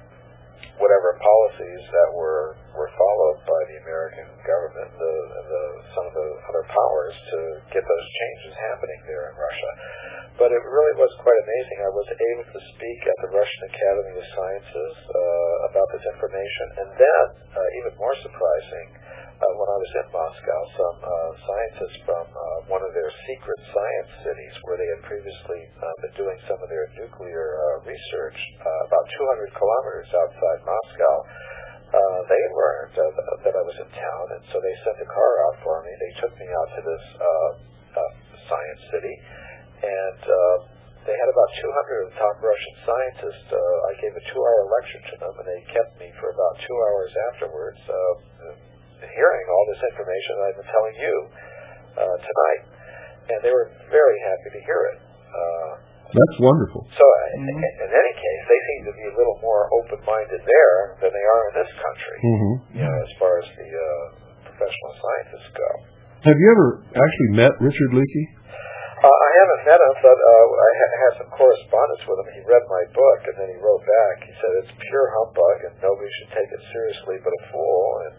whatever policies that were were followed by the American government, the, the some of the other powers, to get those changes happening there in Russia. But it really was quite amazing. I was able to speak at the Russian Academy of Sciences uh, about this information, and then, uh, even more surprising, uh, when I was in Moscow, some uh, scientists from uh, one of their secret science cities, where they had previously uh, been doing some of their nuclear uh, research, uh, about two hundred kilometers outside Moscow, uh, they learned uh, that I was in town, and so they sent a car out for me. They took me out to this uh, uh, science city, and uh, they had about two hundred of the top Russian scientists. Uh, I gave a two-hour lecture to them, and they kept me for about two hours afterwards, uh, hearing all this information that I've been telling you uh, tonight. And they were very happy to hear it. Uh, That's wonderful. So, mm-hmm. in, in any case, they seem to be a little more open-minded there than they are in this country, mm-hmm. you know, as far as the uh, professional scientists go. Have you ever actually met Richard Leakey? Uh, I haven't met him, but uh, I ha- had some correspondence with him. He read my book, and then he wrote back. He said it's pure humbug, and nobody should take it seriously but a fool. And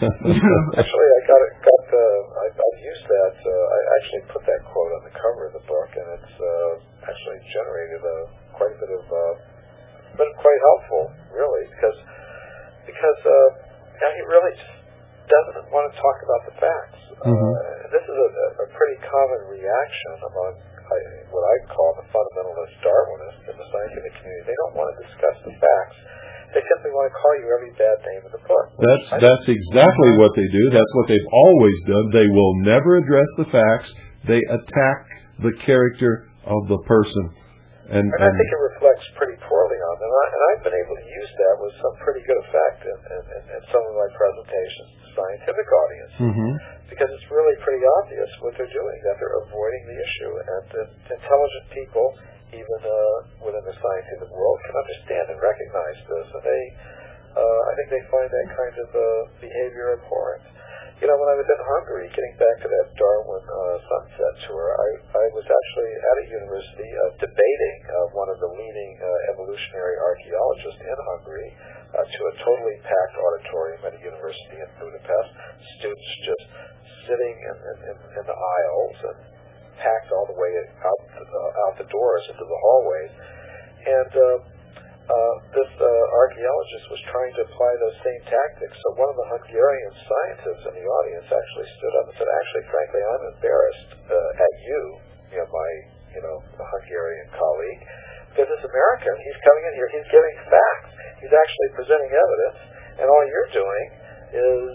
uh, actually, I got it. Got the. I, I've used that. Uh, I actually put that quote on the cover of the book, and it's uh, actually generated a quite a bit of. Uh, been quite helpful, really, because because uh, you know, he really just doesn't want to talk about the facts. Mm-hmm. Uh, this is a, a pretty common reaction among I, what I call the fundamentalist Darwinists in the scientific community. They don't want to discuss the facts. They simply want to call you every bad name in the book. That's that's exactly what they do. That's what they've always done. They will never address the facts. They attack the character of the person. And, and, and I think it reflects pretty poorly on them. And, I, and I've been able to use that with some pretty good effect in, in, in, in some of my presentations to scientific audiences. Mm-hmm. Because it's really pretty obvious what they're doing, that they're avoiding the issue. And uh, intelligent people, even uh, within the scientific world, can understand and recognize this. And they, uh, I think they find that kind of uh, behavior abhorrent. You know, when I was in Hungary, getting back to that Darwin uh, sunset tour, I, I was actually at a university uh, debating uh, one of the leading uh, evolutionary archaeologists in Hungary uh, to a totally packed auditorium at a university in Budapest, students just sitting in, in, in, in the aisles and packed all the way out the, uh, out the doors into the hallways. And uh, Uh, this uh, archaeologist was trying to apply those same tactics. So one of the Hungarian scientists in the audience actually stood up and said, actually, frankly, I'm embarrassed uh, at you, you know, my, you know, Hungarian colleague, because this American, he's coming in here, he's giving facts, he's actually presenting evidence, and all you're doing is,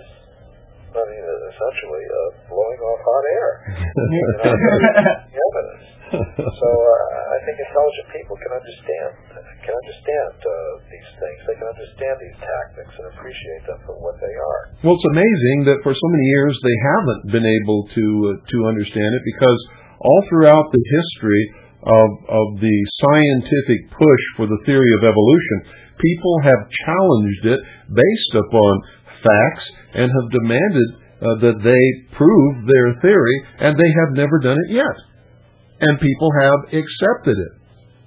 I mean, essentially uh, blowing off hot air. You know, evidence. So uh, I think intelligent people can understand can understand uh, these things. They can understand these tactics and appreciate them for what they are. Well, it's amazing that for so many years they haven't been able to uh, to understand it, because all throughout the history of of the scientific push for the theory of evolution, people have challenged it based upon facts and have demanded uh, that they prove their theory, and they have never done it yet. And people have accepted it.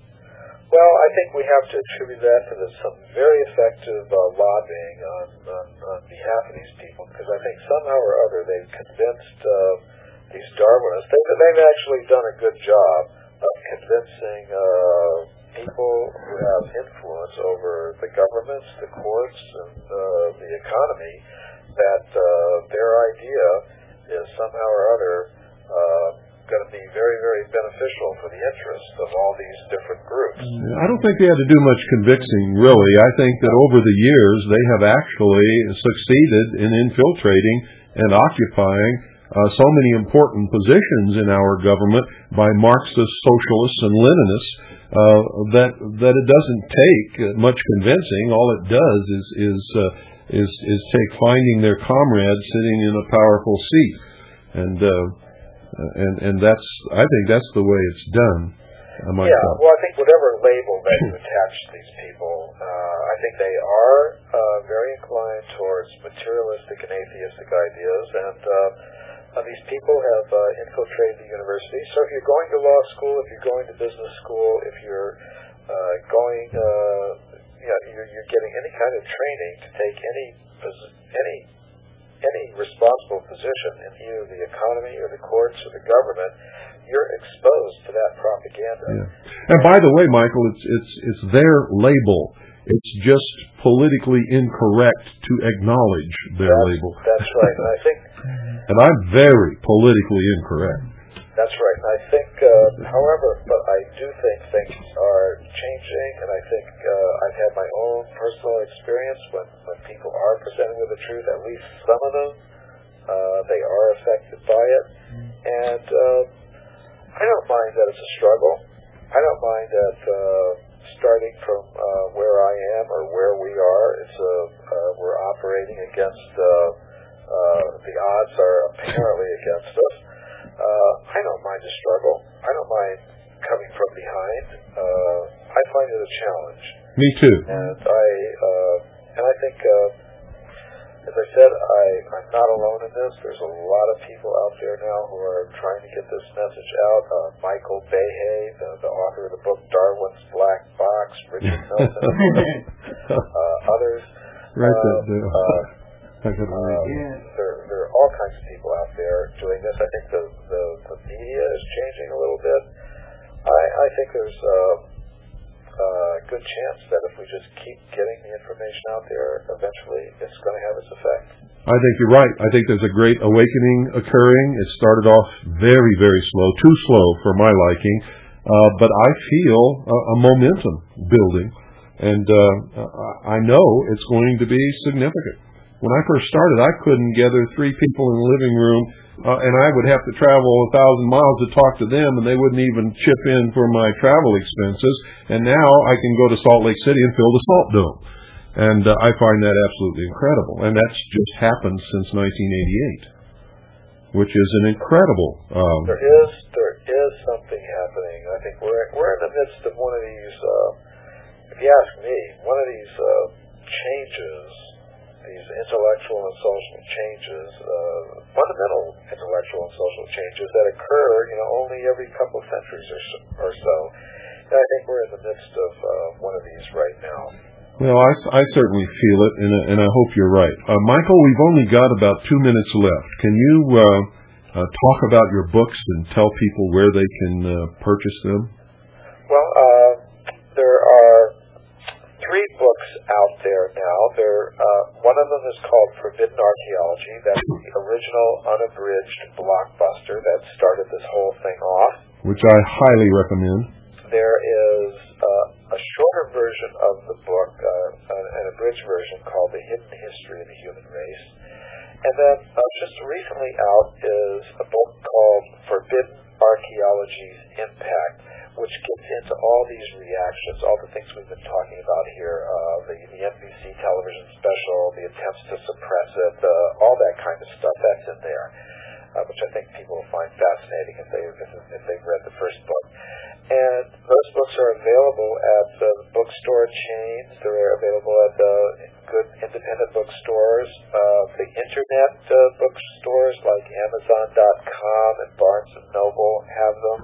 Well, I think we have to attribute that to the, some very effective uh, lobbying on, on, on behalf of these people, because I think somehow or other they've convinced uh, these Darwinists, they, they've actually done a good job of convincing uh, people who have influence over the governments, the courts, and uh, the economy, that uh, their idea is somehow or other uh, going to be very, very beneficial for the interests of all these different groups. I don't think they had to do much convincing, really. I think that over the years they have actually succeeded in infiltrating and occupying uh, so many important positions in our government by Marxist, socialists, and Leninists uh, that that it doesn't take much convincing. All it does is is uh, is, is take finding their comrades sitting in a powerful seat, and. Uh, Uh, and and that's I think that's the way it's done. Yeah, thought. Well, I think whatever label that you attach to these people, uh, I think they are uh, very inclined towards materialistic and atheistic ideas, and uh, uh, these people have uh, infiltrated the university. So if you're going to law school, if you're going to business school, if you're uh, going, uh, you know, you're, you're getting any kind of training to take any any. any responsible position in either the economy or the courts or the government, you're exposed to that propaganda. Yeah. And by the way, Michael, it's it's it's their label. It's just politically incorrect to acknowledge their that's, label. That's right. And I think and I'm very politically incorrect. That's right. And I think, uh, however, but I do think things are changing, and I think uh, I've had my own personal experience when, when people are presented with the truth, at least some of them, uh, they are affected by it. And uh, I don't mind that it's a struggle. I don't mind that uh, starting from uh, where I am or where we are, it's a, uh, we're operating against, uh, uh, the odds are apparently against us. Uh, I don't mind the struggle. I don't mind coming from behind. Uh, I find it a challenge. Me too. And I, uh, and I think, uh, as I said, I, I'm not alone in this. There's a lot of people out there now who are trying to get this message out. Uh, Michael Behe, the, the author of the book Darwin's Black Box, Richard Milton, uh, others. Right uh, there. Uh, I could Um, yeah. there, there are all kinds of people out there doing this. I think the, the, the media is changing a little bit. I, I think there's a, a good chance that if we just keep getting the information out there, eventually it's going to have its effect. I think you're right. I think there's a great awakening occurring. It started off very, very slow, too slow for my liking, uh, but I feel a, a momentum building, and uh, I know it's going to be significant. when I first started, I couldn't gather three people in the living room, uh, and I would have to travel a thousand miles to talk to them, and they wouldn't even chip in for my travel expenses. And now I can go to Salt Lake City and fill the Salt Dome. And uh, I find that absolutely incredible. And that's just happened since nineteen eighty-eight, which is an incredible... Um, there is there is something happening. I think we're, we're in the midst of one of these, uh, if you ask me, one of these uh, changes, these intellectual and social changes, uh, fundamental intellectual and social changes that occur, you know, only every couple of centuries or so. Or so. And I think we're in the midst of uh, one of these right now. Well, I, I certainly feel it, and, and I hope you're right. Uh, Michael, we've only got about two minutes left. Can you uh, uh, talk about your books and tell people where they can uh, purchase them? Well, uh, there are three books out there now. There, uh, one of them is called Forbidden Archaeology. That's the original unabridged blockbuster that started this whole thing off. Which I highly recommend. There is uh, a shorter version of the book, uh, an abridged version called The Hidden History of the Human Race. And then uh, just recently out is a book called Forbidden Archaeology's Impact, which gets into all these reactions, all the things we've been talking about here, uh, the, the N B C television special, the attempts to suppress it, uh, all that kind of stuff, that's in there, uh, which I think people will find fascinating if, they, if, if they've read the first book. And those books are available at uh, the bookstore chains. They're available at uh, good independent bookstores. Uh, the internet uh, bookstores like Amazon dot com and Barnes and Noble have them.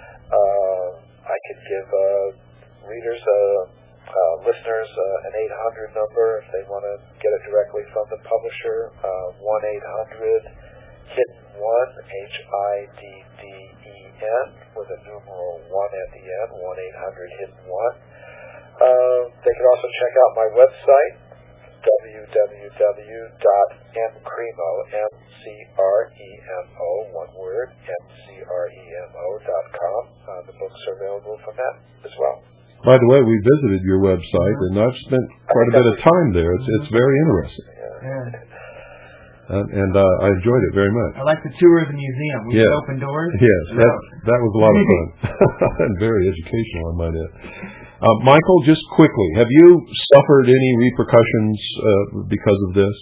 Uh, I could give uh, readers, uh, uh, listeners, uh, an eight hundred number if they want to get it directly from the publisher, uh, one eight hundred hidden one, H I D D E N, with a numeral one at the end, one eight hundred hidden one. Uh, they can also check out my website, w w w dot m cremo, M C R E M O, one word, M C R E M O dot com. Uh, the books are available from that as well. By the way, we visited your website, and I've spent quite a bit of time there. It's it's very interesting. Yeah. Yeah. Uh, and uh, I enjoyed it very much. I like the tour of the museum. We yeah. could open doors. Yes, that, that was a lot of fun. And very educational, I might add. Uh, Michael, just quickly, have you suffered any repercussions uh, because of this?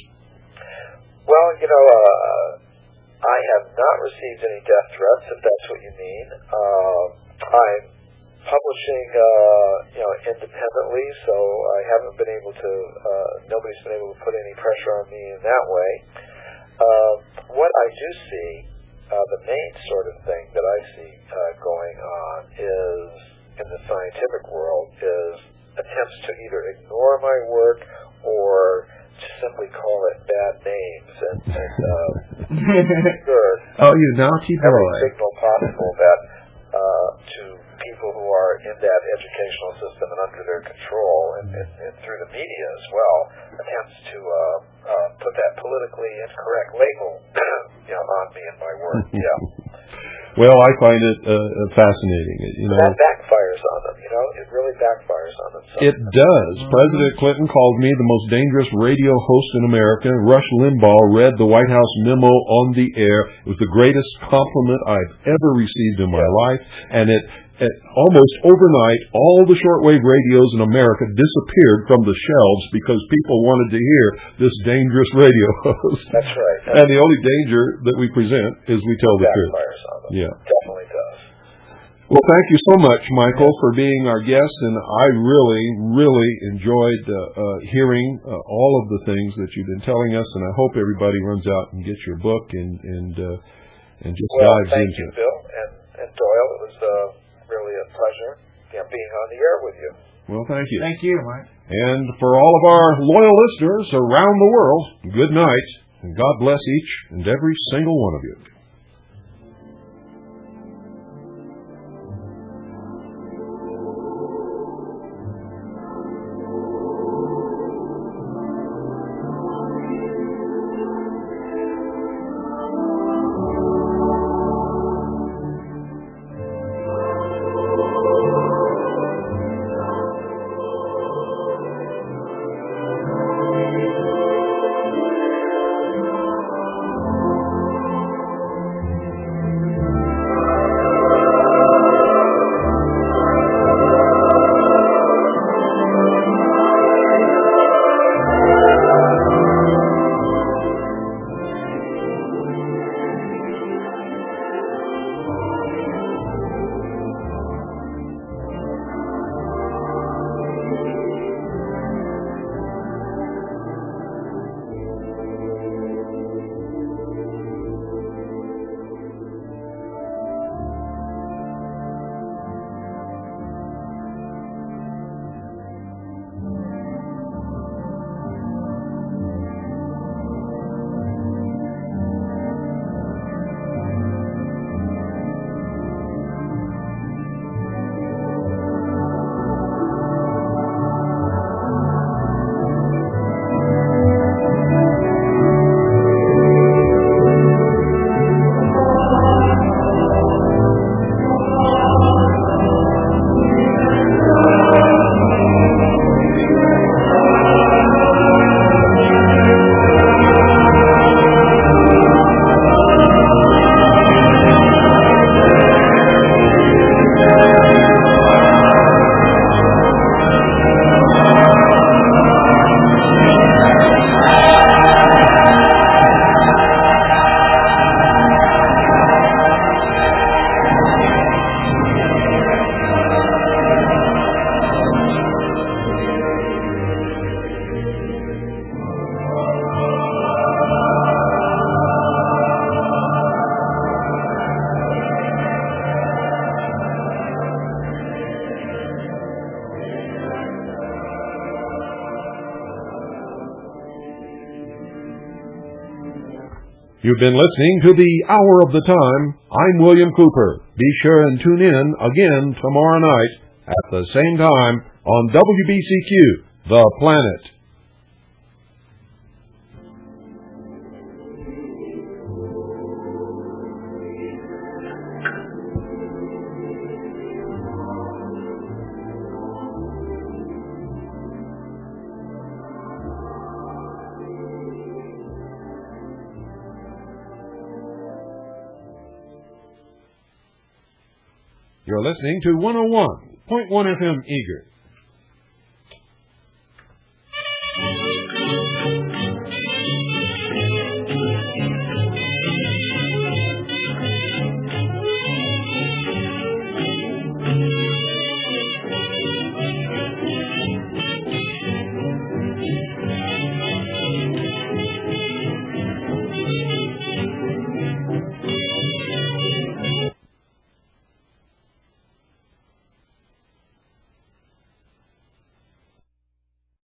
Well, you know, uh, I have not received any death threats, if that's what you mean. Uh, I'm publishing, uh, you know, independently, so I haven't been able to, uh, nobody's been able to put any pressure on me in that way. Uh, what I do see, uh, the main sort of thing that I see uh, going on is, in the scientific world, is attempts to either ignore my work or to simply call it bad names and, and uh, sure, oh, you naughty boy. Every signal possible that uh, to people who are in that educational system and under their control, and, and, and through the media as well, attempts to uh, uh, put that politically incorrect label, you know, on me and my work. Yeah. Well, I find it uh, fascinating. You know, that backfires on them. You know, it really backfires on them. It does. Mm-hmm. President Clinton called me the most dangerous radio host in America. Rush Limbaugh read the White House memo on the air. It was the greatest compliment I've ever received in my yeah. life, and it. At almost overnight, all the shortwave radios in America disappeared from the shelves because people wanted to hear this dangerous radio host. That's right. That's and the only danger that we present is we tell the truth. On them. Yeah. Definitely does. Well, thank you so much, Michael, for being our guest, and I really, really enjoyed uh, uh, hearing uh, all of the things that you've been telling us, and I hope everybody runs out and gets your book and and uh, and just well, dives thank into you, it. Bill and, and Doyle. It was uh, really a pleasure, you know, being on the air with you. Well, thank you. Thank you, Mike. And for all of our loyal listeners around the world, good night, and God bless each and every single one of you. You've been listening to the Hour of the Time. I'm William Cooper. Be sure and tune in again tomorrow night at the same time on W B C Q, The Planet. You're listening to one oh one point one F M Eager. Thank you.